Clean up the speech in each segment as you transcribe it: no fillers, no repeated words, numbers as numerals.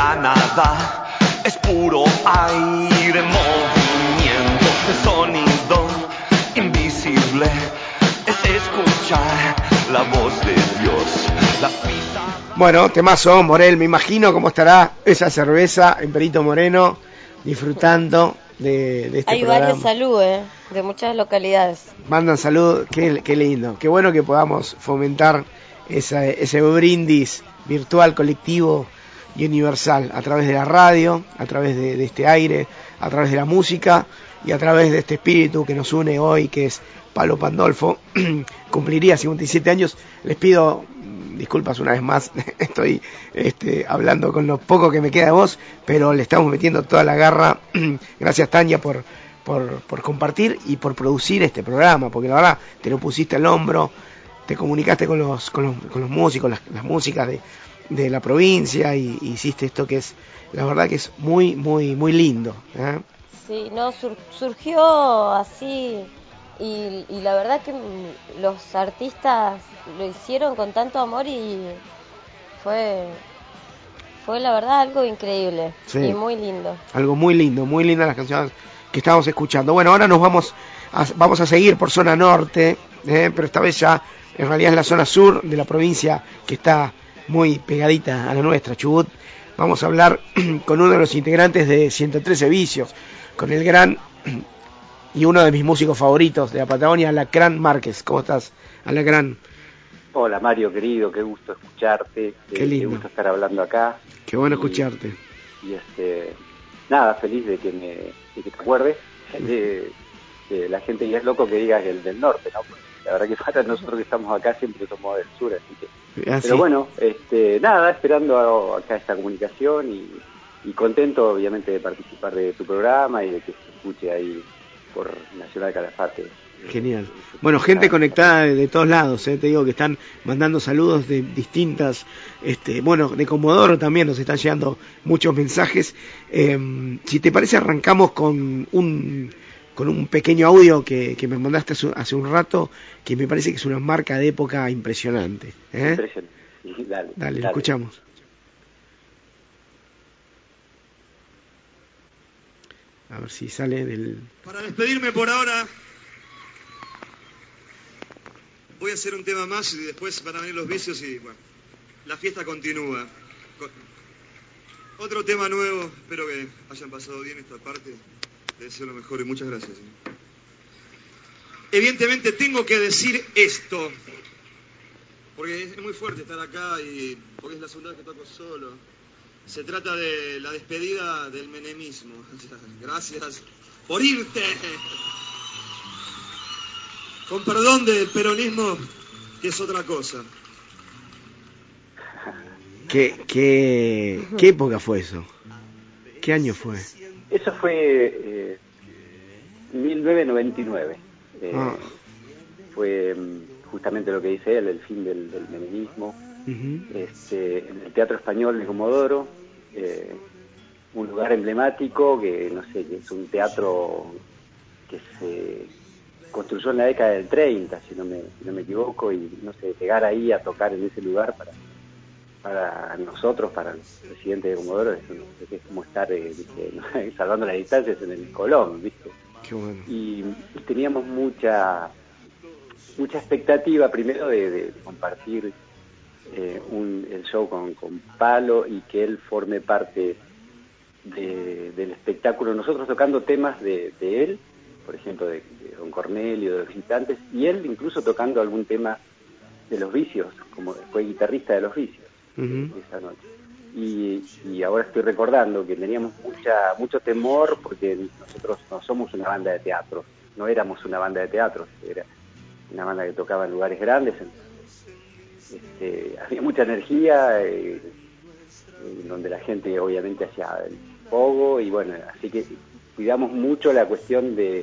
la nada, es puro aire, movimiento de sonido invisible, es escuchar la voz de Dios, la pista. Bueno, temazo, Morel, me imagino cómo estará esa cerveza en Perito Moreno, disfrutando de este Hay programa. varios saludos, de muchas localidades. Mandan salud, qué lindo, qué bueno que podamos fomentar ese brindis virtual, colectivo y universal a través de la radio, a través de este aire, a través de la música y a través de este espíritu que nos une hoy, que es Palo Pandolfo. Cumpliría 57 años. Les pido disculpas una vez más, estoy hablando con lo poco que me queda de voz, pero le estamos metiendo toda la garra. Gracias, Tania, por compartir y por producir este programa, porque la verdad te lo pusiste al hombro, te comunicaste con los músicos, las músicas de la provincia, y hiciste esto que es, la verdad que es muy, muy, muy lindo, ¿eh? Sí, no, surgió así, y la verdad que los artistas lo hicieron con tanto amor y fue la verdad algo increíble, sí, y muy lindo. Algo muy lindo, muy lindas las canciones que estábamos escuchando. Bueno, ahora nos vamos a seguir por zona norte, pero esta vez ya en realidad es la zona sur de la provincia, que está muy pegadita a la nuestra, Chubut. Vamos a hablar con uno de los integrantes de 113 Vicios, con el gran y uno de mis músicos favoritos de la Patagonia, Alacrán Márquez. ¿Cómo estás, Alacrán? Hola, Mario, querido, qué gusto escucharte, qué lindo. Qué gusto estar hablando acá. Qué bueno escucharte. Y nada, feliz de que te acuerdes de la gente, y es loco que digas el del norte, ¿no? Porque la verdad que para nosotros que estamos acá siempre somos del sur, así que... Pero bueno, nada, esperando acá esta comunicación y contento obviamente de participar de tu programa y de que se escuche ahí por Nacional Calafate. Genial. Bueno, gente conectada de todos lados, te digo que están mandando saludos de distintas, bueno, de Comodoro también nos están llegando muchos mensajes. Si te parece, arrancamos con un pequeño audio que me mandaste hace un rato, que me parece que es una marca de época impresionante. Impresionante. Sí, dale, lo escuchamos. A ver si sale del... Para despedirme por ahora, voy a hacer un tema más y después van a venir los vicios y, bueno, la fiesta continúa. Otro tema nuevo, espero que hayan pasado bien esta parte. Les deseo lo mejor y muchas gracias. Evidentemente tengo que decir esto, porque es muy fuerte estar acá y porque es la segunda vez que toco solo. Se trata de la despedida del menemismo. Gracias por irte. Con perdón del peronismo, que es otra cosa. ¿Qué época fue eso? ¿Qué año fue? Eso fue 1999. Fue justamente lo que dice él, el fin del menemismo. En el Teatro Español de Comodoro, un lugar emblemático que, no sé, que es un teatro que se construyó en la década del 30, si no me equivoco, y no sé, llegar ahí a tocar en ese lugar para nosotros, para el presidente de Comodoro, es como estar salvando las distancias en el Colón, ¿viste? Qué bueno. Y teníamos mucha expectativa primero de compartir el show con Palo y que él forme parte del espectáculo, nosotros tocando temas de él, por ejemplo de Don Cornelio, de los Visitantes, y él incluso tocando algún tema de Los Vicios, como fue guitarrista de Los Vicios esa noche. Y ahora estoy recordando que teníamos mucho temor porque nosotros no somos una banda de teatro, no éramos una banda de teatro, era una banda que tocaba en lugares grandes, había mucha energía, donde la gente obviamente hacía el pogo, y bueno, así que cuidamos mucho la cuestión de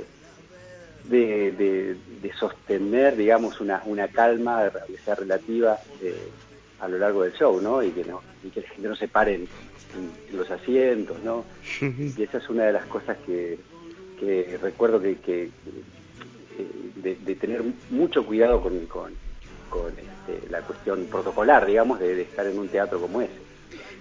sostener, digamos, una calma, que sea relativa a lo largo del show, ¿no? Y que la gente no se pare en los asientos, ¿no? Y esa es una de las cosas que recuerdo de tener mucho cuidado con la cuestión protocolar, digamos, de estar en un teatro como ese.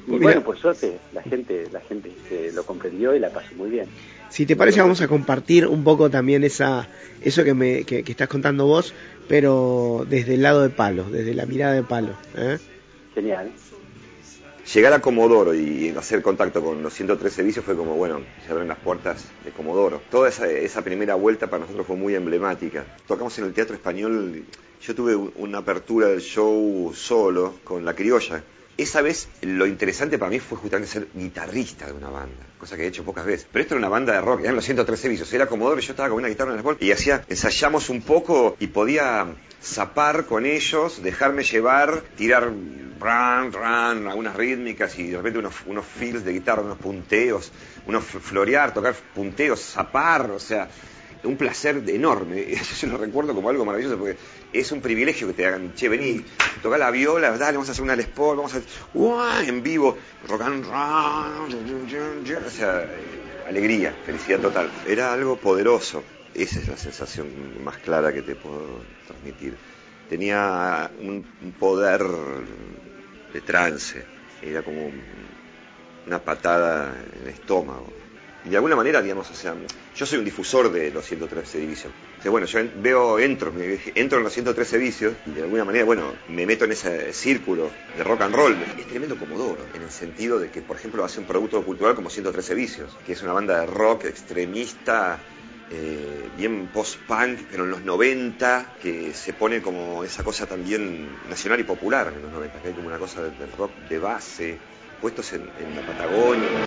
Y bueno, por suerte la gente lo comprendió y la pasó muy bien. Si te parece, vamos a compartir un poco también eso que estás contando vos, pero desde el lado de Palo, desde la mirada de Palo. Genial. Llegar a Comodoro y hacer contacto con los 113 vicios fue como, bueno, se abren las puertas de Comodoro. Toda esa primera vuelta para nosotros fue muy emblemática. Tocamos en el Teatro Español, yo tuve una apertura del show solo con La Criolla. Esa vez lo interesante para mí fue justamente ser guitarrista de una banda, cosa que he hecho pocas veces. Pero esto era una banda de rock, eran los 113 vicios, era Comodoro y yo estaba con una guitarra en el y ensayamos un poco y podía zapar con ellos, dejarme llevar, tirar algunas rítmicas y de repente unos fills de guitarra, unos punteos, florear, tocar punteos, zapar, o sea, un placer enorme. Yo lo recuerdo como algo maravilloso porque es un privilegio que te hagan, che, vení, toca la viola, dale, vamos a hacer una Les Paul, vamos a hacer en vivo, rock and roll, o sea, alegría, felicidad total. Era algo poderoso. Esa es la sensación más clara que te puedo transmitir. Tenía un poder de trance, era como una patada en el estómago. Y de alguna manera, digamos, o sea, yo soy un difusor de los 113 vicios. Entonces, bueno, yo entro en los 113 vicios y de alguna manera, bueno, me meto en ese círculo de rock and roll. Es tremendo Comodoro, en el sentido de que, por ejemplo, hace un producto cultural como 113 vicios, que es una banda de rock extremista, bien post-punk, pero en los 90, que se pone como esa cosa también nacional y popular en los 90, que hay como una cosa del rock de base, puestos en la Patagonia.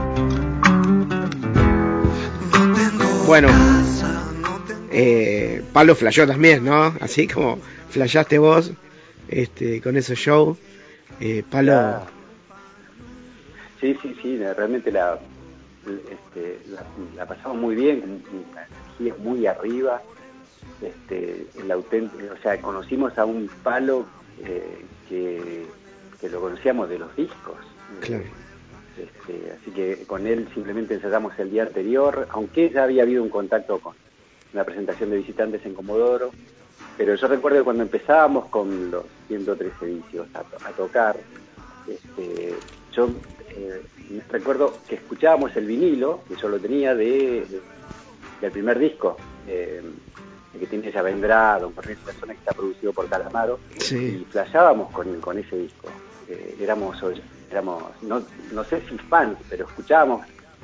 Bueno, Palo flasheó también, ¿no? Así como flasheaste vos con esos shows. Palo... Sí, realmente la pasamos muy bien, con una energía muy arriba. O sea, conocimos a un Palo que lo conocíamos de los discos. Claro. Así que con él simplemente ensayamos el día anterior, aunque ya había habido un contacto con una presentación de Visitantes en Comodoro, pero yo recuerdo que cuando empezábamos con los 113 vicios a tocar, yo recuerdo que escuchábamos el vinilo, que yo lo tenía del primer disco, que tiene Ya Vendrá, Don Cornelio Persona, que está producido por Calamaro, sí. Y flasheábamos con ese disco. Éramos no sé si fans, pero escuchábamos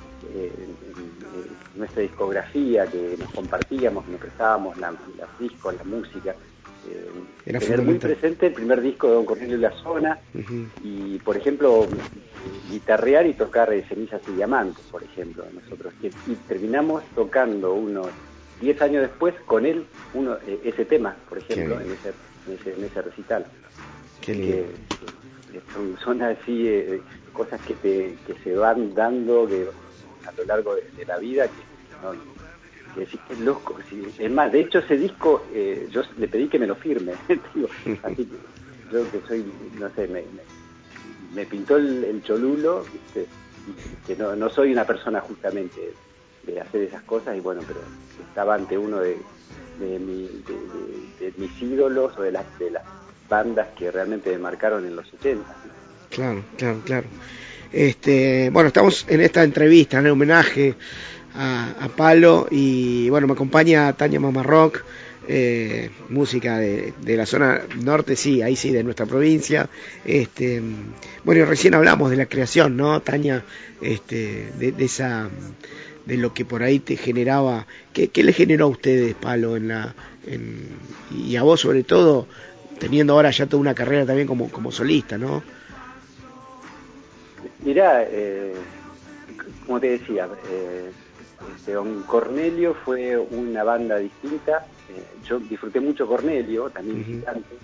nuestra discografía, que nos compartíamos, que nos prestábamos los discos, la música. Tener muy presente el primer disco de Don Cornelio y la Zona, y por ejemplo guitarrear y tocar Cenizas y Diamantes, por ejemplo, nosotros, y terminamos tocando unos 10 años después con él ese tema, por ejemplo, en ese recital. Que son así cosas que se van dando a lo largo de la vida, que es loco. Es más, de hecho ese disco yo le pedí que me lo firme. Así que yo que soy, no sé, me pintó el cholulo, ¿viste? Que no soy una persona justamente de hacer esas cosas, y bueno, pero estaba ante uno de mis ídolos, o de las bandas que realmente me marcaron en los 80. Claro. Bueno, estamos en esta entrevista, en homenaje a Palo, y bueno, me acompaña Tania Mamarrock, música de la zona norte, sí, ahí sí, de nuestra provincia. Bueno, y recién hablamos de la creación, ¿no, Tania? De lo que por ahí te generaba. ¿Qué le generó a ustedes, Palo, y a vos sobre todo, teniendo ahora ya toda una carrera también como solista, ¿no? Mirá, como te decía, Don Cornelio fue una banda distinta. Yo disfruté mucho Cornelio, también Visitante,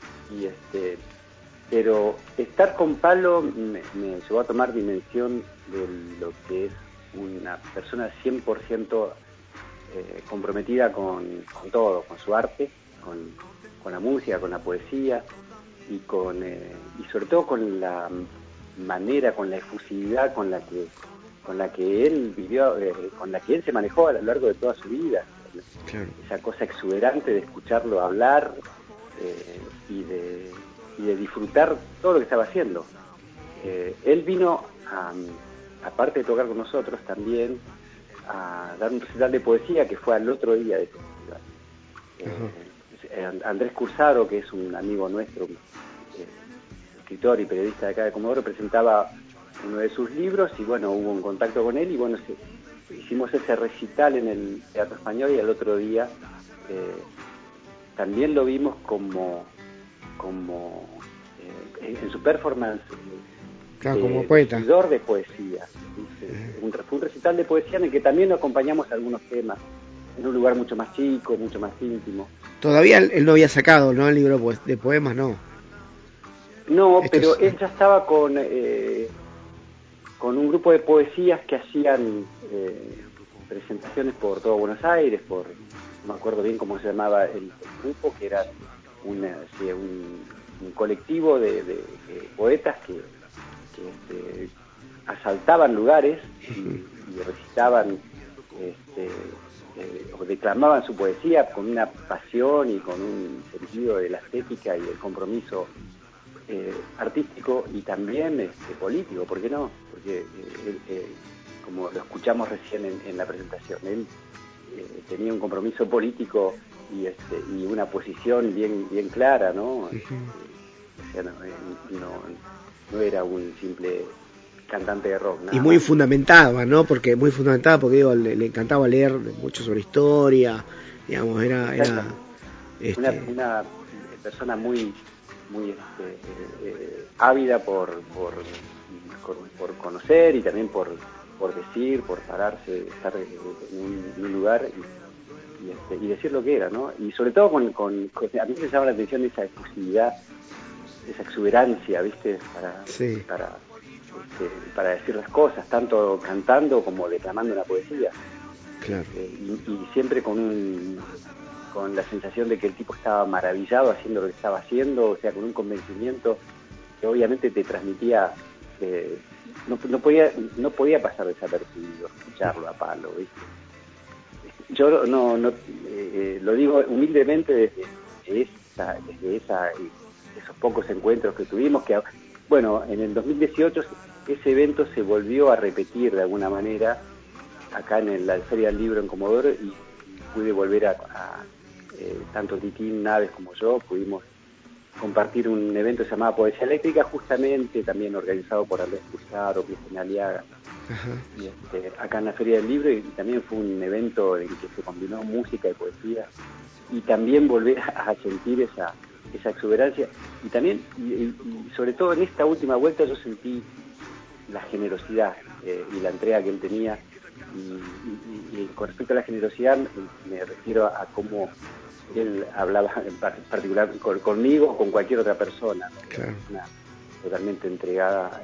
pero estar con Palo me llevó a tomar dimensión de lo que es una persona 100% comprometida con todo, con su arte, con la música, con la poesía, y sobre todo con la manera, con la efusividad con la que él vivió, con la que él se manejó a lo largo de toda su vida. Claro. Esa cosa exuberante de escucharlo hablar y de disfrutar todo lo que estaba haciendo. él vino, aparte de tocar con nosotros, también a dar un recital de poesía que fue al otro día de ese festival. Andrés Cursaro, que es un amigo nuestro, escritor y periodista de acá de Comodoro, presentaba uno de sus libros y bueno, hubo un contacto con él y bueno, hicimos ese recital en el Teatro Español y al otro día también lo vimos como en su performance como poeta, escritor de poesía. Fue un recital de poesía en el que también nos acompañamos a algunos temas en un lugar mucho más chico, mucho más íntimo. Todavía él no había sacado, ¿no? El libro de poemas, no. No, pero él ya estaba con un grupo de poesías que hacían presentaciones por todo Buenos Aires, no me acuerdo bien cómo se llamaba el grupo, que era un colectivo de poetas que asaltaban lugares y recitaban o declamaban su poesía con una pasión y con un sentido de la estética y el compromiso artístico y también político, ¿por qué no? Porque como lo escuchamos recién en la presentación, él tenía un compromiso político y una posición bien clara, ¿no? O sea, no era un simple cantante de rock. Y muy fundamentada, ¿no? Porque digo, le encantaba leer mucho sobre historia, digamos, era una persona muy ávida por conocer y también por decir, por pararse, estar en un lugar y decir lo que era, ¿no? Y sobre todo a mí me llama la atención esa efusividad, esa exuberancia, ¿viste? Para decir las cosas, tanto cantando como declamando una poesía. Claro. Y siempre con la sensación de que el tipo estaba maravillado haciendo lo que estaba haciendo, o sea, con un convencimiento que obviamente te transmitía, no podía pasar desapercibido escucharlo a palo, ¿viste? Yo lo digo humildemente desde esos pocos encuentros que tuvimos, que bueno, en el 2018 ese evento se volvió a repetir de alguna manera acá en la Feria del Libro en Comodoro y pude volver a tanto Titín, Naves como yo, pudimos compartir un evento que se llamaba Poesía Eléctrica, justamente también organizado por Andrés Cursaro, Cristina Aliaga, y acá en la Feria del Libro, y también fue un evento en que se combinó música y poesía, y también volver a sentir esa exuberancia, y también, y sobre todo en esta última vuelta yo sentí la generosidad y la entrega que él tenía, y con respecto a la generosidad me refiero a cómo él hablaba en particular conmigo o con cualquier otra persona, ¿no? Claro. Una totalmente entregada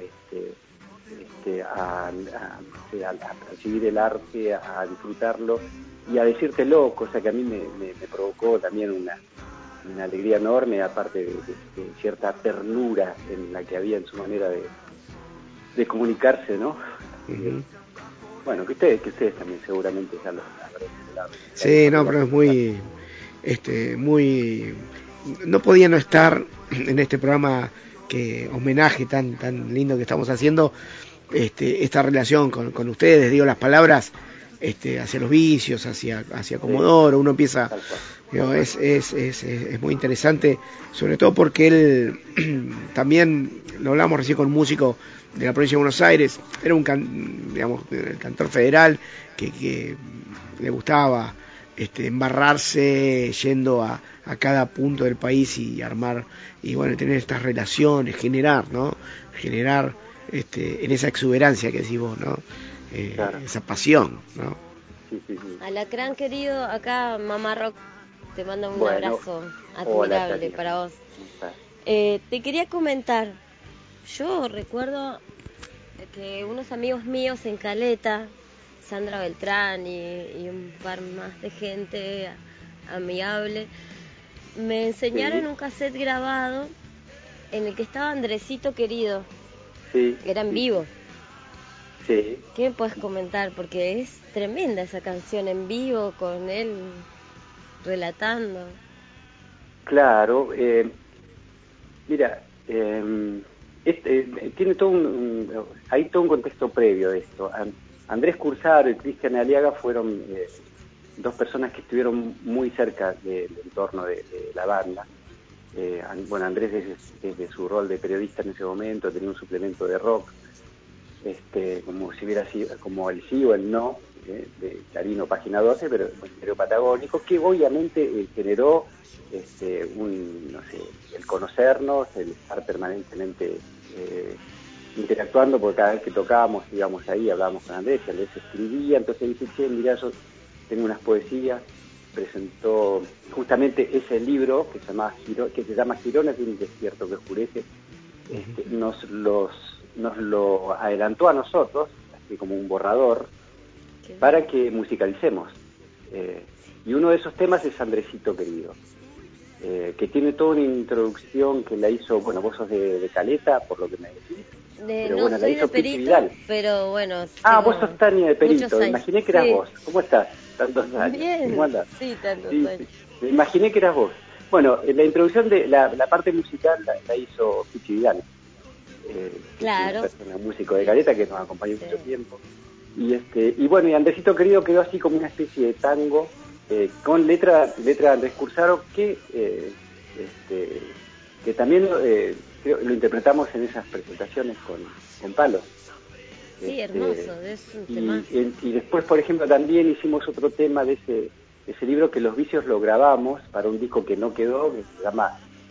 a percibir el arte, a disfrutarlo y a decírtelo, cosa que a mí me provocó también una alegría enorme, aparte de cierta ternura en la que había en su manera de comunicarse, ¿no? Bueno, que ustedes también seguramente ya lo habrán hablado. Sí, no, pero es muy no podía no estar en este programa, que homenaje tan lindo que estamos haciendo, esta relación con ustedes, digo, las palabras hacia los vicios, hacia Comodoro, uno empieza, digo, es muy interesante, sobre todo porque él también, lo hablamos recién con un músico de la provincia de Buenos Aires, era el cantor federal que le gustaba embarrarse yendo a cada punto del país y armar, y bueno, tener estas relaciones, generar en esa exuberancia que decís vos, ¿no? Claro. Esa pasión, ¿no? Sí. Alacrán querido, acá Mamá Rock te manda un abrazo admirable para vos. Te quería comentar, yo recuerdo que unos amigos míos en Caleta, Sandra Beltrán y un par más de gente amigable, me enseñaron un cassette grabado en el que estaba Andresito querido, que era en vivo. Sí. ¿Qué me puedes comentar? Porque es tremenda esa canción en vivo, con él relatando. Claro, mira, tiene todo hay todo un contexto previo de esto. Andrés Cursaro y Cristian Aliaga fueron dos personas que estuvieron muy cerca del entorno de la banda. Bueno, Andrés desde su rol de periodista en ese momento tenía un suplemento de rock, como si hubiera sido como el sí o el no de Clarín o Página 12, pero en patagónico, que obviamente generó no sé, el conocernos, el estar permanentemente interactuando, porque cada vez que tocábamos íbamos ahí, hablábamos con Andrés, y Andrés escribía, entonces dice, che, mirá, yo tengo unas poesías, presentó justamente ese libro que se llama Girones de un desierto que oscurece, nos lo adelantó a nosotros, así como un borrador, para que musicalicemos. Y uno de esos temas es Andresito Querido, que tiene toda una introducción que la hizo, bueno, vos sos de Caleta, por lo que me decís. Pero no, bueno, soy la hizo de Pichi Perito, Vidal. pero bueno. Vos sos Tania de Perito, me imaginé que eras sí. vos. ¿Cómo estás? Tantos años. Bien, ¿Cómo andás? sí, tantos Sí, años. me imaginé que eras vos. Bueno, la introducción de la parte musical la hizo Pichi Vidal. Claro. Que es una persona, músico de Caleta que nos acompañó mucho tiempo. Y bueno, y Andresito Querido quedó así como una especie de tango con letra de Andrés Cursaro que también lo interpretamos en esas presentaciones con Palo. Sí, hermoso, es un tema. Y después, por ejemplo, también hicimos otro tema de ese libro, que Los Vicios lo grabamos para un disco que no quedó, que se llama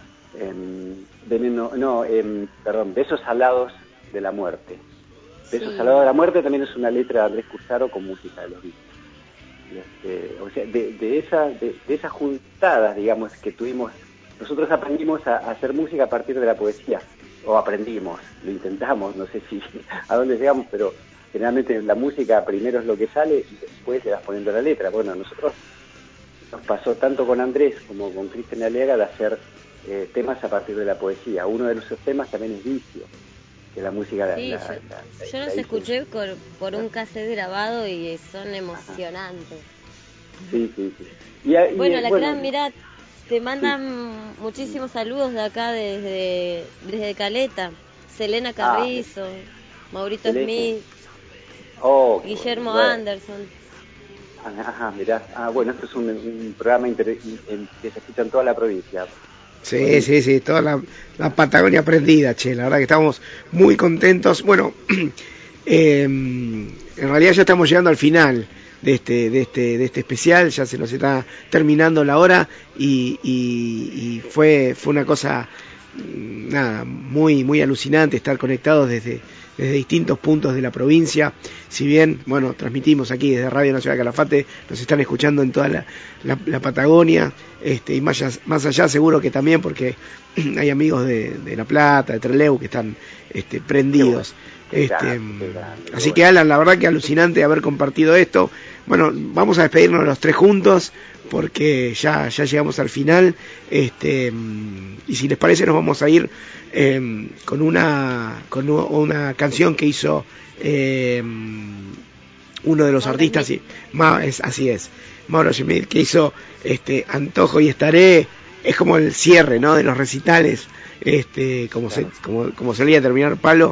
Besos Salados de la Muerte. Besos Salados de la Muerte también es una letra de Andrés Cursaro con música de Los Vicios. O sea, de esas juntadas, digamos, que tuvimos, nosotros aprendimos a hacer música a partir de la poesía, o aprendimos, lo intentamos, no sé si a dónde llegamos, pero generalmente la música primero es lo que sale y después le vas poniendo la letra. Bueno, a nosotros nos pasó tanto con Andrés como con Cristian Aliaga de hacer temas a partir de la poesía. Uno de esos temas también es Vicio, que la música sí, yo los escuché por un cassette grabado y son emocionantes. Sí. Clan, mirá, te mandan muchísimos saludos de acá desde Caleta. Selena Carrizo, Maurito Smith, Guillermo Anderson. Mirá. Bueno, esto es un programa que se escucha en toda la provincia. Sí, toda la Patagonia prendida, che, la verdad que estamos muy contentos. Bueno, en realidad ya estamos llegando al final de este especial, ya se nos está terminando la hora y fue una cosa muy alucinante estar conectados desde distintos puntos de la provincia. Si bien, bueno, transmitimos aquí desde Radio Nacional Calafate, nos están escuchando en toda la Patagonia, y más allá seguro que también, porque hay amigos de La Plata, de Trelew, que están prendidos. Así que Alan, la verdad que alucinante haber compartido esto. Bueno, vamos a despedirnos los tres juntos porque ya llegamos al final, y si les parece nos vamos a ir con una canción que hizo uno de los artistas, así es, Mauro Schmidt, que hizo Antojo y Estaré. Es como el cierre, ¿no?, de los recitales, como solía terminar Palo.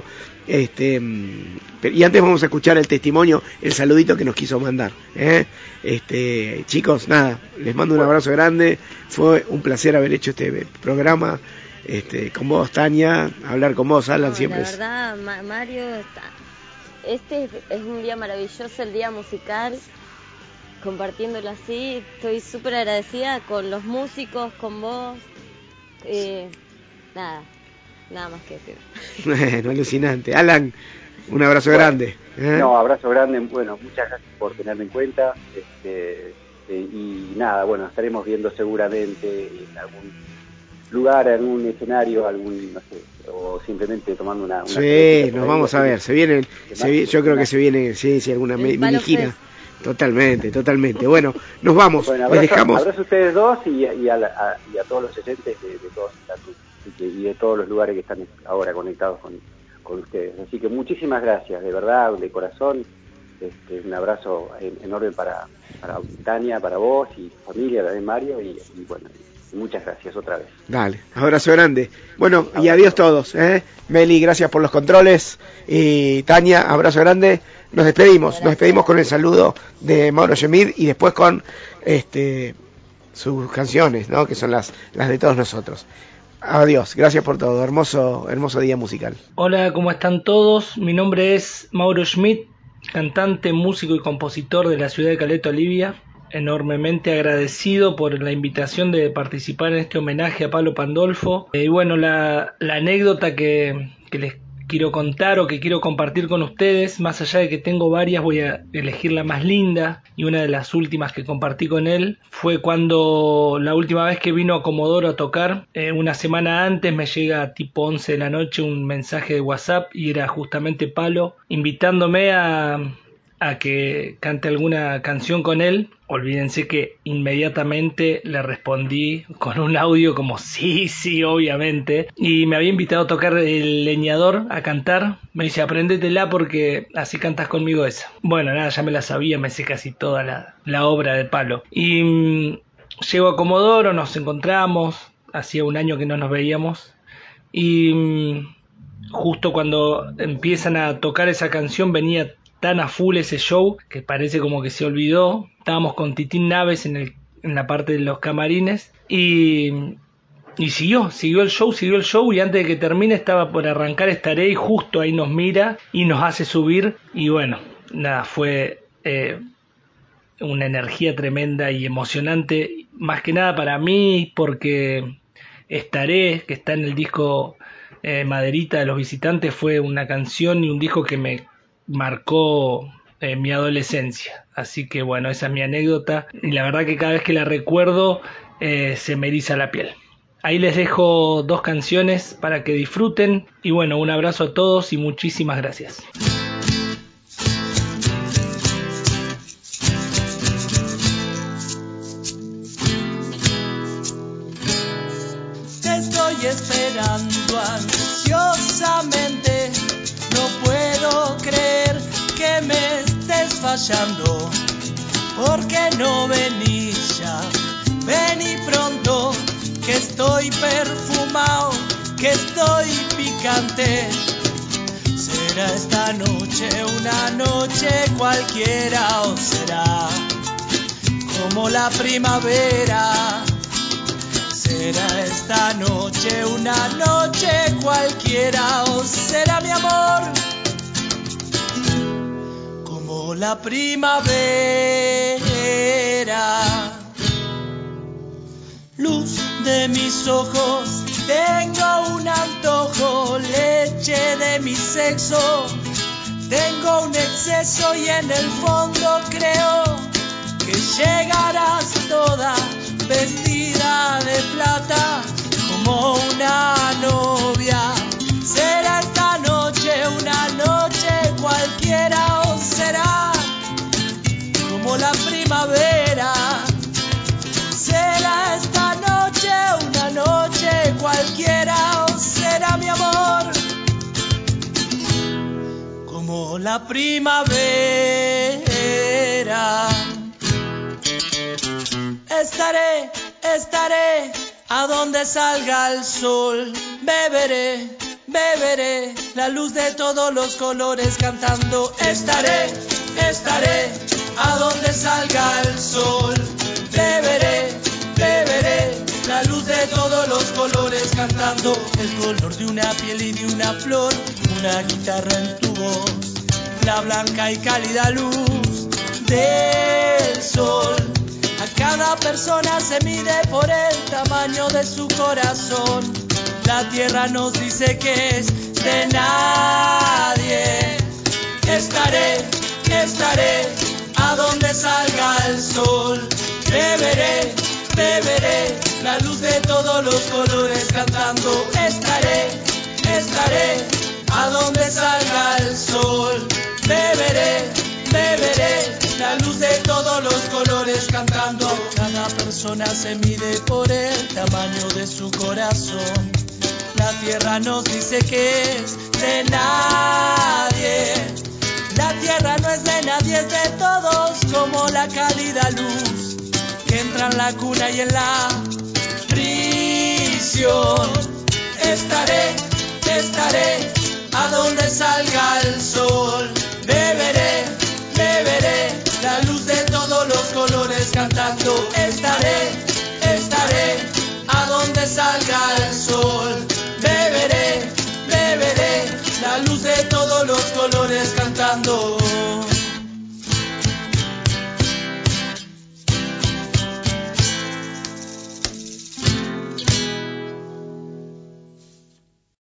Y antes vamos a escuchar el testimonio, el saludito que nos quiso mandar, chicos, nada, les mando un abrazo grande. Fue un placer haber hecho este programa con vos, Tania, hablar con vos, Alan, siempre la verdad, Mario, este es un día maravilloso, el día musical, compartiéndolo así. Estoy súper agradecida con los músicos, con vos. Nada más que decir. Bueno, alucinante. Alan, un abrazo grande. No, abrazo grande. Bueno, muchas gracias por tenerme en cuenta. Y nada, bueno, estaremos viendo seguramente en algún lugar, en un escenario, no sé, o simplemente tomando una sí, nos vamos a ver. Yo creo que se viene, sí, alguna mini gira. Totalmente. Bueno, nos vamos. Bueno, les dejamos. Abrazo a ustedes dos y a todos los oyentes de todos y de todos los lugares que están ahora conectados con ustedes. Así que muchísimas gracias, de verdad, de corazón. Un abrazo enorme para Tania, para vos y tu familia, también Mario, y bueno, Muchas gracias otra vez. Dale, abrazo grande. Bueno, y adiós todos, Meli, gracias por los controles. Y Tania, abrazo grande. Nos despedimos con el saludo de Mauro Yemid y después con sus canciones, ¿no? Que son las de todos nosotros. Adiós, gracias por todo, hermoso día musical. Hola, ¿cómo están todos? Mi nombre es Mauro Schmidt, cantante, músico y compositor de la ciudad de Caleta Olivia. Enormemente agradecido por la invitación de participar en este homenaje a Pablo Pandolfo. Y bueno, la anécdota que les quiero contar o que quiero compartir con ustedes, más allá de que tengo varias, voy a elegir la más linda, y una de las últimas que compartí con él fue cuando la última vez que vino a Comodoro a tocar, una semana antes me llega tipo 11 de la noche un mensaje de WhatsApp y era justamente Palo invitándome a que cante alguna canción con él. Olvídense que inmediatamente le respondí con un audio como sí, obviamente, y me había invitado a tocar El Leñador, a cantar. Me dice, apréndetela porque así cantas conmigo esa. Bueno, nada, ya me la sabía, me sé casi toda la obra de Palo. Y llego a Comodoro, nos encontramos, hacía un año que no nos veíamos, y justo cuando empiezan a tocar esa canción venía tan a full ese show que parece como que se olvidó. Estábamos con Titín Naves en la parte de los camarines y siguió el show y antes de que termine estaba por arrancar Estaré y justo ahí nos mira y nos hace subir y bueno, nada, fue una energía tremenda y emocionante, más que nada para mí porque Estaré, que está en el disco Maderita de Los Visitantes, fue una canción y un disco que me marcó mi adolescencia. Así que bueno, esa es mi anécdota y la verdad que cada vez que la recuerdo se me eriza la piel. Ahí les dejo 2 canciones para que disfruten y bueno, un abrazo a todos y muchísimas gracias. Te estoy esperando ansiosamente, no puedo creer que me estés fallando. ¿Por qué no venís ya? Vení pronto, que estoy perfumado, que estoy picante. ¿Será esta noche una noche cualquiera o será como la primavera? ¿Será esta noche una noche cualquiera o será mi amor como la primavera? Luz de mis ojos, tengo un antojo, leche de mi sexo, tengo un exceso y en el fondo creo que llegarás toda vestida de plata como una novia. ¿Será esta noche una noche cualquiera o será como la primavera? ¿Será esta noche una noche cualquiera o será mi amor como la primavera? Estaré a donde salga el sol, beberé la luz de todos los colores cantando. Estaré a donde salga el sol, beberé la luz de todos los colores cantando. El color de una piel y de una flor, una guitarra en tu voz, la blanca y cálida luz del sol. A cada persona se mide por el tamaño de su corazón. La tierra nos dice que es de nadie. Estaré a donde salga el sol. Beberé la luz de todos los colores cantando. Estaré a donde salga el sol. Beberé la luz de todos los colores cantando. Cada persona se mide por el tamaño de su corazón. La tierra nos dice que es de nadie. La tierra no es de nadie, es de todos, como la cálida luz que entra en la cuna y en la bendición. Estaré a donde salga el sol.